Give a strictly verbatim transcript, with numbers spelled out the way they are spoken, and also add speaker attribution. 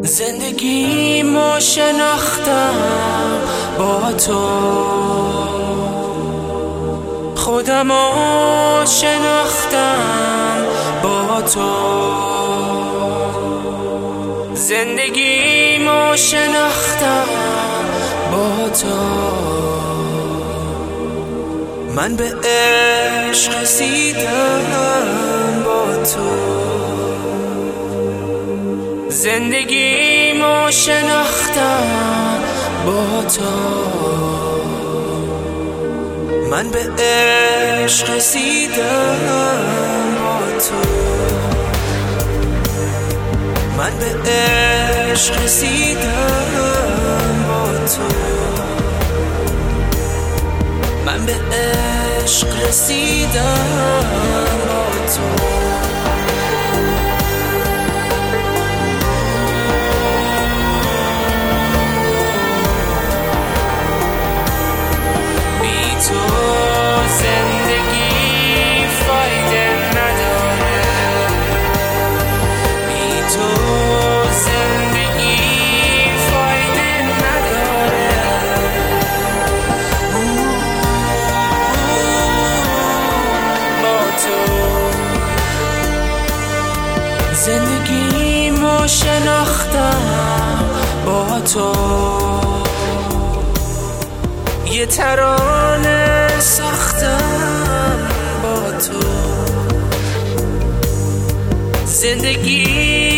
Speaker 1: زندگیمو شناختم با تو، خودمو شناختم با تو، زندگیمو شناختم با تو. من به عشق رسیدم با تو، زندگیمو شناختم با تو. من به عشق رسیدم با تو، من به عشق رسیدم با تو، من به عشق رسیدم با تو. زندگیمو شناختم با تو، یه ترانه ساختم با تو، زندگی